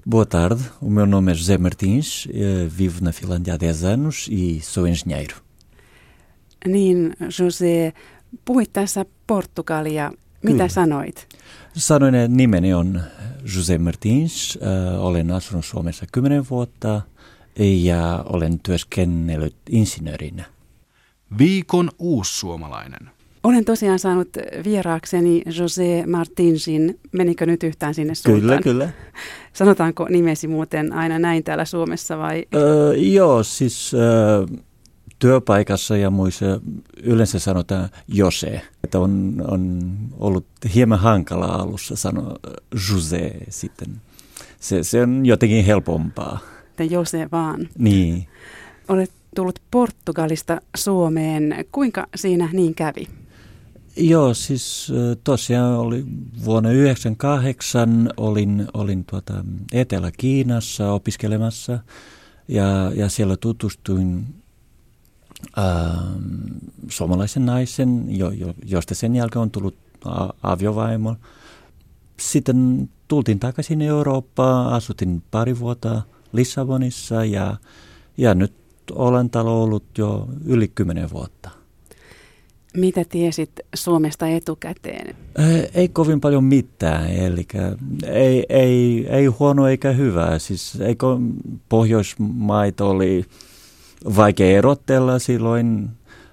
Boa tarde, o meu nome é José Martins, vivo na Finlândia há 10 anos e sou engenheiro. Niin, Jose, puhuit tässä Portugalia. Mitä sanoit? Sanoin, että nimeni on José Martins, olen asunut Suomessa 10 vuotta ja olen työskennellyt insinöörinä. Viikon uussuomalainen. Olen tosiaan saanut vieraakseni José Martinsin. Menikö nyt yhtään sinne suuntaan? Kyllä. Sanotaanko nimesi muuten aina näin täällä Suomessa vai? Joo, siis työpaikassa ja muissa yleensä sanotaan Jose. Että on ollut hieman hankalaa alussa sanoa José sitten. Se on jotenkin helpompaa. Jose vaan. Niin. Olet tullut Portugalista Suomeen. Kuinka siinä niin kävi? Joo, siis tosiaan oli vuonna 1998 olin Etelä-Kiinassa opiskelemassa ja siellä tutustuin suomalaisen naisen, josta sen jälkeen on tullut aviovaimo. Sitten tultiin takaisin Eurooppaan, asutin pari vuotta Lissabonissa ja nyt olen täällä ollut jo yli 10 vuotta. Mitä tiesit Suomesta etukäteen? Ei kovin paljon mitään, eli ei huono eikä hyvää. Siis eikö Pohjoismaita oli vaikea erotella silloin.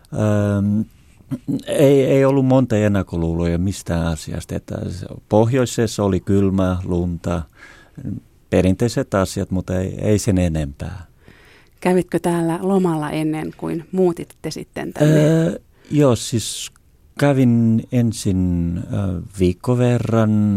Ei ollut monta ennakkoluuloja mistään asiasta. Että pohjoisessa oli kylmä, lunta, perinteiset asiat, mutta ei sen enempää. Kävitkö täällä lomalla ennen kuin muutitte sitten tänne? Joo, siis kävin ensin viikko verran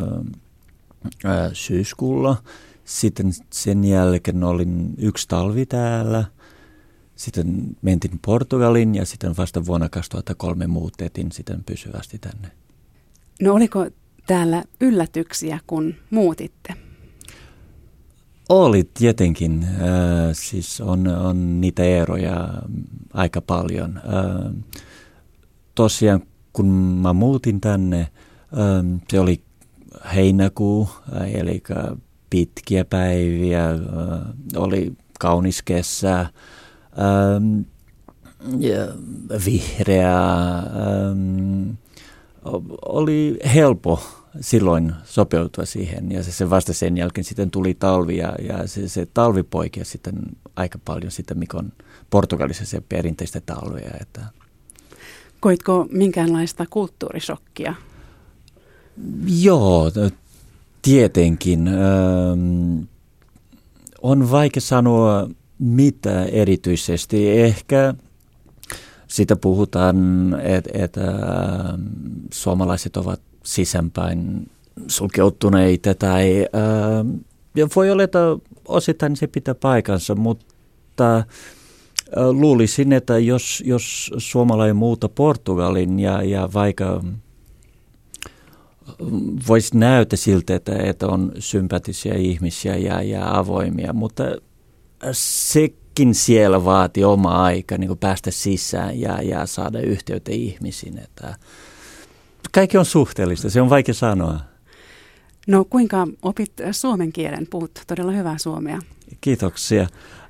syyskuulla. Sitten sen jälkeen olin 1 talvi täällä. Sitten mentin Portugaliin ja sitten vasta vuonna 2003 muutettiin sitten pysyvästi tänne. No oliko täällä yllätyksiä, kun muutitte? Oli tietenkin. Siis on niitä eroja aika paljon. Tosiaan kun mä muutin tänne, se oli heinäkuu, eli pitkiä päiviä, oli kaunis kesä, vihreää, oli helppo silloin sopeutua siihen ja se vasta sen jälkeen sitten tuli talvi ja se talvi poikea sitten aika paljon sitä, mikä on Portugalissa se perinteistä talvea. Että. Koitko minkäänlaista kulttuurishokkia? Joo, tietenkin. On vaikea sanoa mitä erityisesti. Ehkä sitä puhutaan, että suomalaiset ovat sisäänpäin sulkeutuneita tai voi olla, että osittain se pitää paikansa, mutta luulisin, että jos suomalainen muuta Portugalin ja vaikka voisi näyttää siltä, että on sympatisia ihmisiä ja avoimia, mutta sekin siellä vaatii oma aika niin kuin päästä sisään ja saada yhteyttä ihmisiin, että kaikki on suhteellista, se on vaikea sanoa. No kuinka opit suomen kielen? Puhut todella hyvää suomea. Kiitoksia.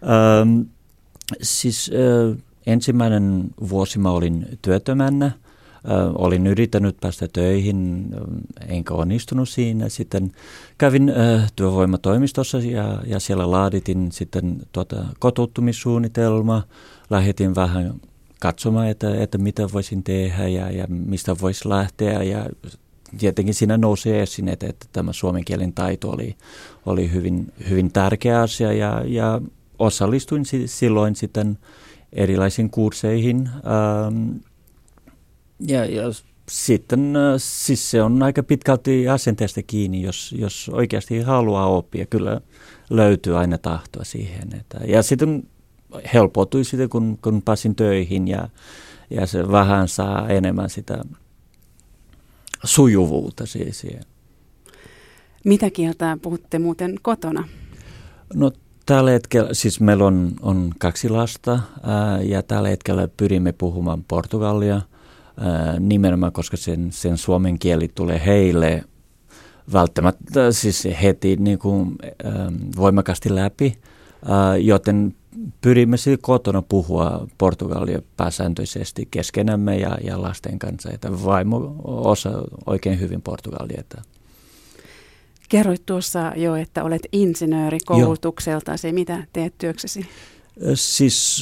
Ensimmäinen vuosi mä olin työttömänä. Olin yrittänyt päästä töihin, enkä onnistunut siinä. Sitten kävin työvoimatoimistossa ja siellä laaditin sitten kotoutumissuunnitelma. Lähetin vähän katsomaan, että mitä voisin tehdä ja mistä voisi lähteä. Ja tietenkin siinä nousi esiin, että tämä suomen kielen taito oli hyvin, hyvin tärkeä asia. Ja osallistuin silloin sitten erilaisiin kursseihin. Ja sitten siis se on aika pitkälti asenteesta kiinni, jos oikeasti haluaa oppia. Kyllä löytyy aina tahtoa siihen. Ja sitten helpottui sitten, kun pääsin töihin ja se vähän saa enemmän sitä sujuvuutta siihen. Mitä kieltä puhutte muuten kotona? No tällä hetkellä, siis meillä on 2 lasta ja tällä hetkellä pyrimme puhumaan portugalia nimenomaan, koska sen suomen kieli tulee heille välttämättä siis heti niin kuin, voimakkaasti läpi, joten pyrimme kotona puhua portugalia pääsääntöisesti keskenämme ja lasten kanssa, että vaimo osaa oikein hyvin portugalia. Kerroit tuossa jo, että olet insinööri koulutukseltasi. Mitä teet työksesi? Siis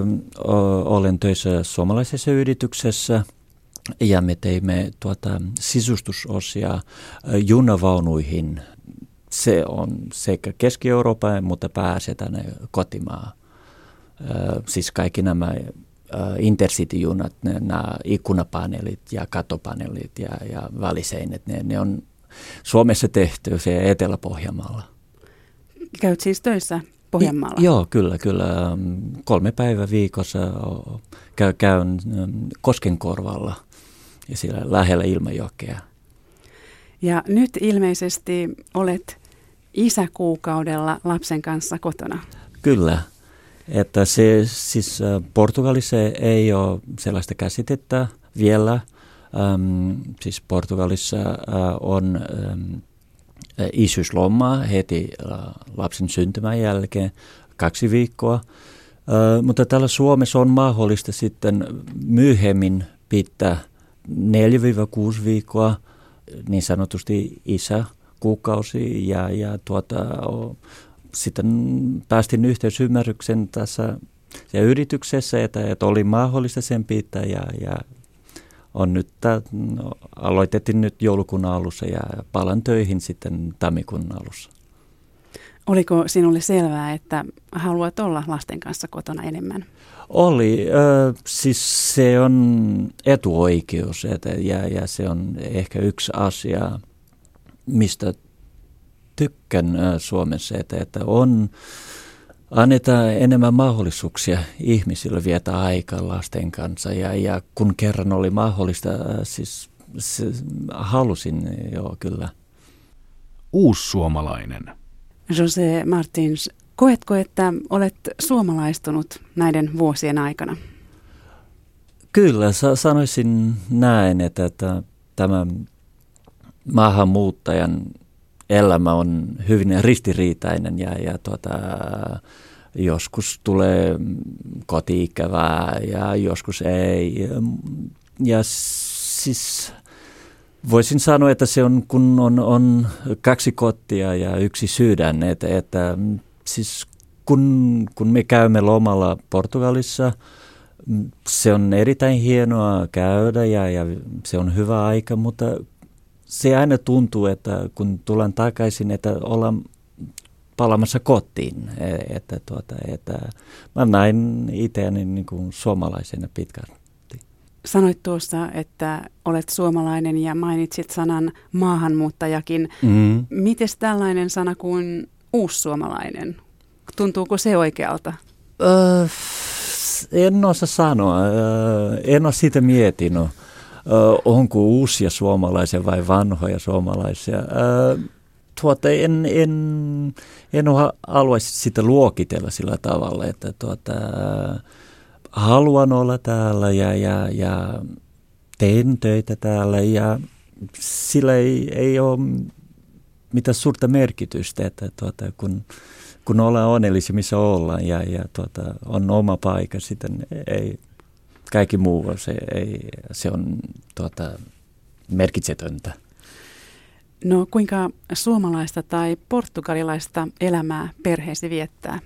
olen töissä suomalaisessa yrityksessä ja me teimme sisustusosia junavaunuihin. Se on sekä Keski-Euroopan, mutta pääsee tänne kotimaan. Siis kaikki nämä Intercity-junat, nämä ikkunapaneelit ja katopaneelit ja väliseinet, ne on Suomessa tehty se Etelä-Pohjanmaalla. Käyt siis töissä Pohjanmaalla? Joo, kyllä. 3 päivää viikossa käyn Koskenkorvalla ja siellä lähellä Ilmajokea. Ja nyt ilmeisesti olet isäkuukaudella lapsen kanssa kotona. Kyllä. Että se siis Portugalissa ei ole sellaista käsitettä vielä. Siis Portugalissa on isyyslomaa heti lapsen syntymän jälkeen 2 viikkoa. Mutta täällä Suomessa on mahdollista sitten myöhemmin pitää 4-6 viikkoa niin sanotusti isäkuukausi ja sitten päästin yhteisymmärryksen tässä yrityksessä, että oli mahdollista sen pitää ja on nyt, aloitettiin nyt joulukuun alussa ja palan töihin sitten tammikuun alussa. Oliko sinulle selvää, että haluat olla lasten kanssa kotona enemmän? Oli. Siis se on etuoikeus ja se on ehkä yksi asia, mistä tykkään Suomessa, että annetaan enemmän mahdollisuuksia ihmisille viettää aikaa lasten kanssa ja kun kerran oli mahdollista, siis halusin joo kyllä. Uussuomalainen. José Martins, koetko, että olet suomalaistunut näiden vuosien aikana? Kyllä, sanoisin näin, että tämä maahanmuuttajan elämä on hyvin ristiriitainen ja joskus tulee koti-ikävää ja joskus ei. Ja siis voisin sanoa, että se on, kun on 2 kotia ja 1 sydän, että siis kun me käymme lomalla Portugalissa, se on erittäin hienoa käydä ja se on hyvä aika, mutta se aina tuntuu, että kun tulen takaisin, että ollaan palaamassa kotiin. Että mä näin itseäni niin kuin suomalaisena pitkälti. Sanoit tuossa, että olet suomalainen ja mainitsit sanan maahanmuuttajakin. Mites tällainen sana kuin uussuomalainen? Tuntuuko se oikealta? En osaa sanoa. En ole siitä miettinyt. Onko uusia suomalaisia vai vanhoja suomalaisia? En haluaisi sitä luokitella sillä tavalla, että haluan olla täällä ja teen töitä täällä ja sillä ei ole mitään suurta merkitystä, että kun ollaan onnellisia, missä ollaan ja on oma paikka, sitten ei kaikki muu se on merkitsetöntä. No kuinka suomalaista tai portugalilaista elämää perheesi viettää?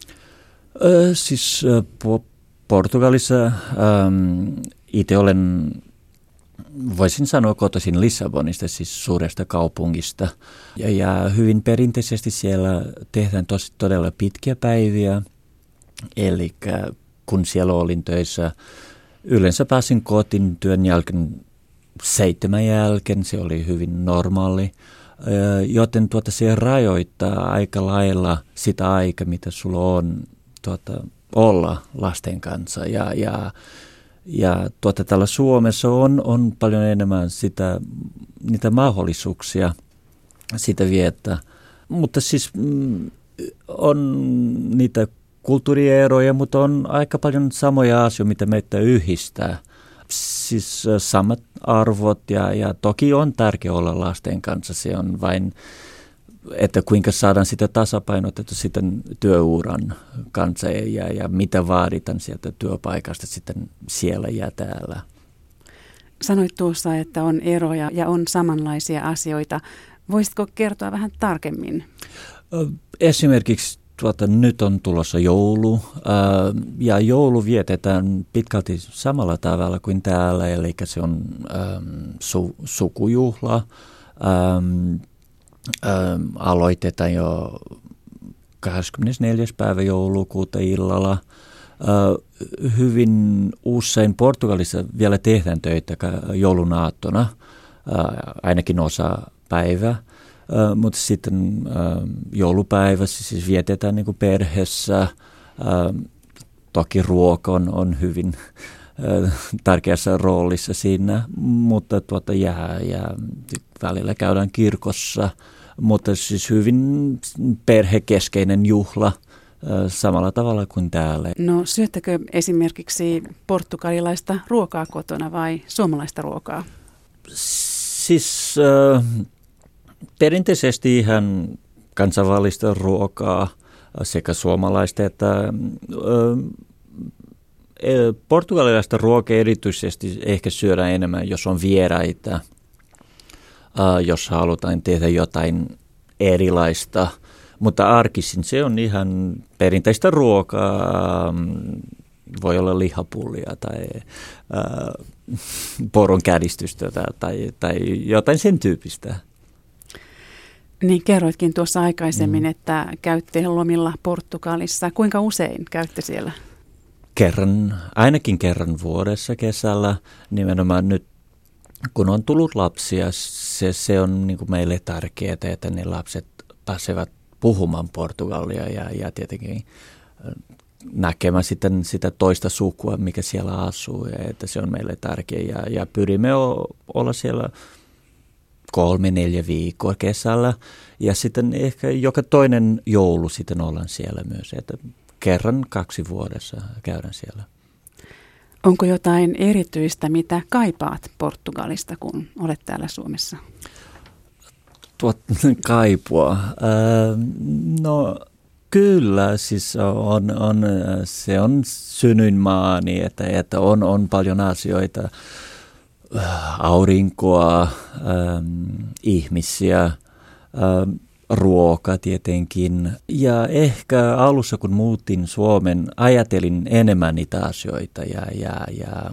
Siis Portugalissa itse olen, voisin sanoa kotoisin Lissabonista, siis suuresta kaupungista. Ja hyvin perinteisesti siellä tehdään todella pitkiä päiviä. Eli kun siellä olin töissä, yleensä pääsin kotiin työn jälkeen 7 jälkeen, se oli hyvin normaali. Joten se rajoittaa aika lailla sitä aikaa, mitä sulla on olla lasten kanssa. Ja täällä Suomessa on paljon enemmän niitä mahdollisuuksia sitä viettää. Mutta siis on niitä kulttuurieroja, mutta on aika paljon samoja asioita, mitä meitä yhdistää. siis samat arvot ja toki on tärkeää olla lasten kanssa. Se on vain, että kuinka saadaan sitä tasapainotettua sitten työuran kanssa ja mitä vaaditaan sieltä työpaikasta sitten siellä ja täällä. Sanoit tuossa, että on eroja ja on samanlaisia asioita. Voisitko kertoa vähän tarkemmin? Esimerkiksi nyt on tulossa joulu ja joulu vietetään pitkälti samalla tavalla kuin täällä, eli se on sukujuhla. Aloitetaan jo 24. päivä joulukuuta illalla. Hyvin usein Portugalissa vielä tehdään töitä joulun aattona, ainakin osa päivää. Mutta sitten joulupäivä siis vietetään niin kuin perheessä. Toki ruoka on hyvin tärkeässä roolissa siinä, mutta ja välillä käydään kirkossa. Mutta siis hyvin perhekeskeinen juhla samalla tavalla kuin täällä. No syöttekö esimerkiksi portugalilaista ruokaa kotona vai suomalaista ruokaa? Siis perinteisesti ihan kansainvälistä ruokaa sekä suomalaista että portugalilaista ruokaa erityisesti ehkä syödään enemmän, jos on vieraita, jos halutaan tehdä jotain erilaista. Mutta arkisin se on ihan perinteistä ruokaa, voi olla lihapullia tai poron kädistystä tai jotain sen tyyppistä. Niin kerroitkin tuossa aikaisemmin, että käytte lomilla Portugalissa. Kuinka usein käytte siellä? Ainakin kerran vuodessa kesällä. Nimenomaan nyt, kun on tullut lapsia, se on niin kuin meille tärkeää, että ne lapset pääsevät puhumaan portugalia ja tietenkin näkemään sitten sitä toista sukua, mikä siellä asuu. Ja että se on meille tärkeää ja pyrimme olla siellä 3-4 viikkoa kesällä ja sitten ehkä joka toinen joulu sitten ollaan siellä myös, että kerran 2 vuodessa käydään siellä. Onko jotain erityistä, mitä kaipaat Portugalista, kun olet täällä Suomessa? Kaipua? No kyllä, siis se on synnyinmaani, että on paljon asioita. Aurinkoa, ihmisiä, ruoka tietenkin. Ja ehkä alussa, kun muutin Suomen, ajatelin enemmän niitä asioita. Ja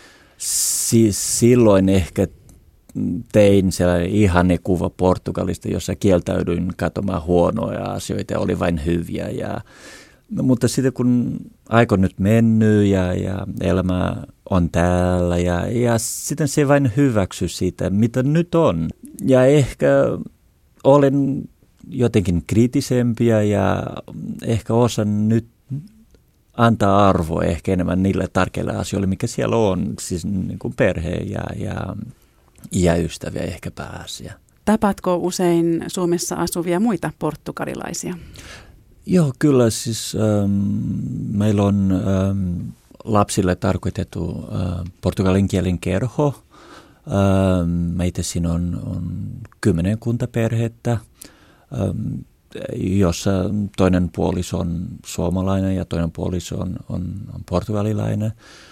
silloin ehkä tein sellainen ihannekuva Portugalista, jossa kieltäydyin katsomaan huonoja asioita ja oli vain hyviä. Mutta sitten kun aika on nyt mennyt ja elämä on täällä ja sitten se vain hyväksy sitä, mitä nyt on. Ja ehkä olen jotenkin kriittisempiä ja ehkä osan nyt antaa arvoa ehkä enemmän niille tärkeille asioille, mikä siellä on, siis niin kuin perhe ja ystäviä ehkä pääasiä. Tapaatko usein Suomessa asuvia muita portugalilaisia? Joo, kyllä siis meillä on lapsille tarkoitettu portugalin kielen kerho. Meitä siinä on 10 perhettä, jossa toinen puoliso on suomalainen ja toinen puoliso on portugalilainen.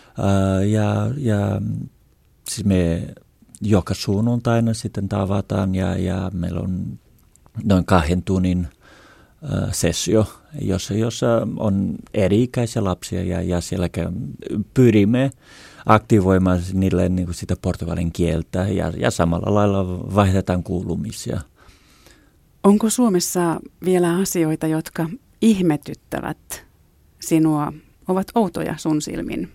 Ja siis me joka sunnuntaina sitten tavataan ja meillä on noin 2 tunnin sessio, jossa on eri-ikäisiä lapsia ja siellä pyrimme aktivoimaan niille niin kuin sitä portugalin kieltä ja samalla lailla vaihdetaan kuulumisia. Onko Suomessa vielä asioita, jotka ihmetyttävät sinua, ovat outoja sun silmin?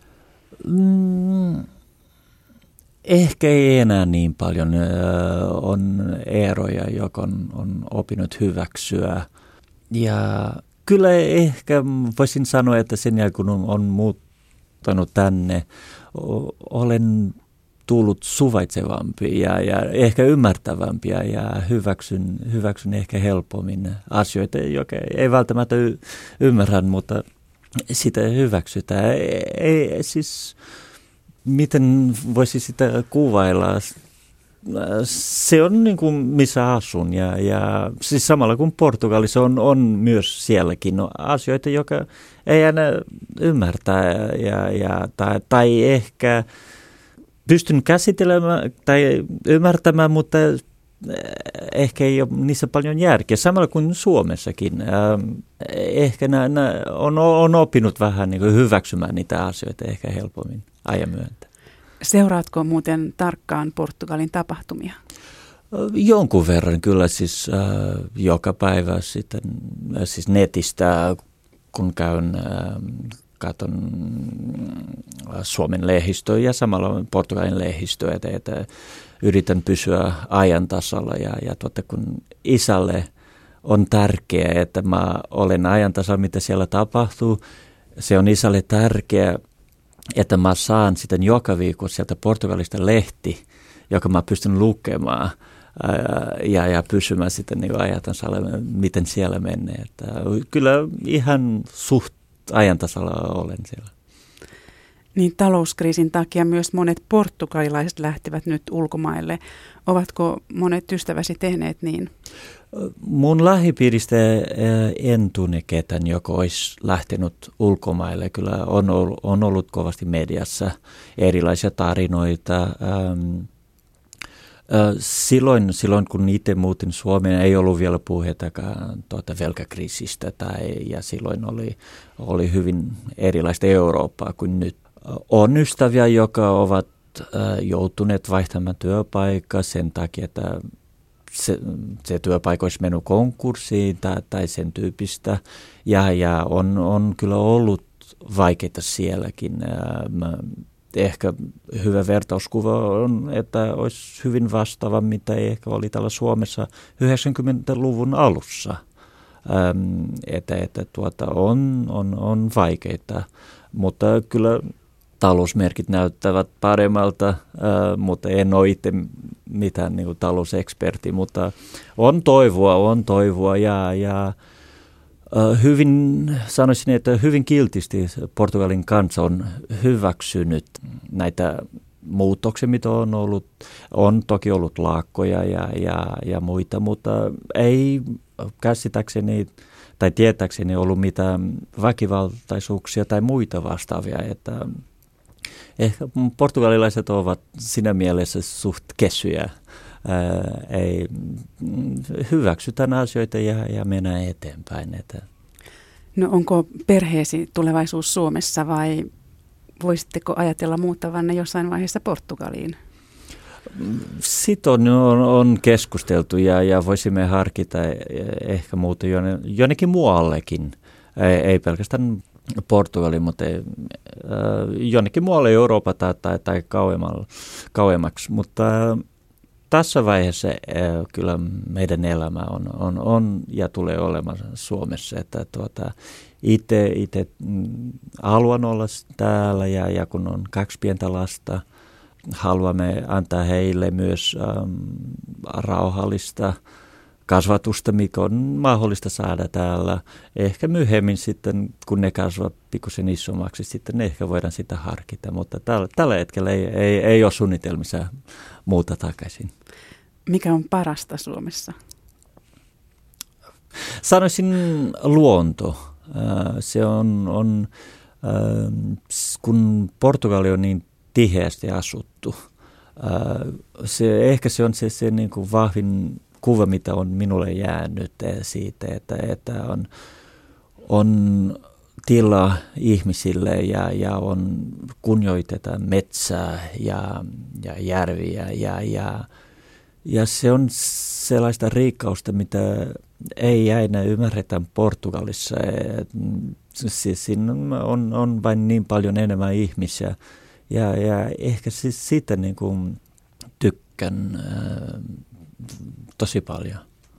Ehkä ei enää niin paljon. On eroja, joka on opinnut hyväksyä. Ja kyllä ehkä voisin sanoa, että sen jälkeen kun on muuttanut tänne, olen tullut suvaitsevampi ja ehkä ymmärtävämpi ja hyväksyn ehkä helpommin asioita, joka ei välttämättä ymmärrä, mutta sitä hyväksytään. Siis miten voisi sitä kuvailla? Se on niin kuin missä asun ja siis samalla kuin Portugalissa on myös sielläkin asioita, joka ei aina ymmärtää tai ehkä pystyn käsittelemään tai ymmärtämään, mutta ehkä ei ole niissä paljon järkeä. Samalla kuin Suomessakin. Ehkä on oppinut vähän niin kuin hyväksymään niitä asioita ehkä helpommin ajan myötä. Seuraatko muuten tarkkaan Portugalin tapahtumia? Jonkun verran kyllä siis joka päivä sitten siis netistä, kun käyn katon Suomen lehdistöä ja samalla Portugalin lehdistöä, että yritän pysyä ajan tasalla ja kun isälle on tärkeää, että mä olen ajan tasalla, mitä siellä tapahtuu, se on isälle tärkeää, että mä saan sitten joka viikko sieltä Portugalista lehti, joka mä pystyn lukemaan ja pysymään sitten niin ajan tasalla, miten siellä menee. Että kyllä ihan suht ajan tasalla olen siellä. Niin talouskriisin takia myös monet portugalilaiset lähtevät nyt ulkomaille. Ovatko monet ystäväsi tehneet niin? Mun lähipiiristä en tunne ketään, joka olisi lähtenyt ulkomaille. Kyllä on ollut kovasti mediassa erilaisia tarinoita. Silloin kun itse muutin Suomeen, ei ollut vielä puhettakaan velkakriisistä ja silloin oli hyvin erilaista Eurooppaa kuin nyt. On ystäviä, jotka ovat joutuneet vaihtamaan työpaikkaa sen takia, että se työpaikka olisi mennyt konkurssiin tai sen tyyppistä. Ja on kyllä ollut vaikeita sielläkin. Ehkä hyvä vertauskuva on, että olisi hyvin vastaava, mitä ehkä oli täällä Suomessa 90-luvun alussa. Että on vaikeita, mutta kyllä talousmerkit näyttävät paremmalta, mutta en ole itse mitään niin kuin talouseksperti, mutta on toivoa ja hyvin, sanoisin, että hyvin kiltisti Portugalin kansa on hyväksynyt näitä muutoksia, mitä on ollut. On toki ollut lakkoja ja muita, mutta ei käsittääkseni tai tietääkseni ollut mitään väkivaltaisuuksia tai muita vastaavia, että ehkä portugalilaiset ovat siinä mielessä suht kesyjä. Ei hyväksytään asioita ja mennään eteenpäin. No onko perheesi tulevaisuus Suomessa vai voisitteko ajatella muuttavanne jossain vaiheessa Portugaliin? Siitä on keskusteltu ja voisimme harkita ehkä muuta jonnekin muuallekin. Ei pelkästään Portugaliin, mutta jonnekin muualle Euroopan tai kauemmaksi. Mutta tässä vaiheessa kyllä meidän elämä on ja tulee olemaan Suomessa. Että itse haluan olla täällä ja kun on 2 pientä lasta, haluamme antaa heille myös rauhallista kasvatusta, mikä on mahdollista saada täällä. Ehkä myöhemmin sitten, kun ne kasvavat pikkusen isommaksi, sitten ehkä voidaan sitä harkita, mutta tällä hetkellä ei ole suunnitelmissa muuta takaisin. Mikä on parasta Suomessa? Sanoisin luonto. Se on kun Portugali on niin tiheästi asuttu, ehkä se on se niin kuin vahvin kuva, mitä on minulle jäänyt siitä, että on tilaa ihmisille ja kunnioitetaan metsää ja järviä ja se on sellaista rikkausta, mitä ei aina ymmärretä Portugalissa. Siis siinä on vain niin paljon enemmän ihmisiä ja ehkä siis siitä niin kuin tykkään tosi paljon.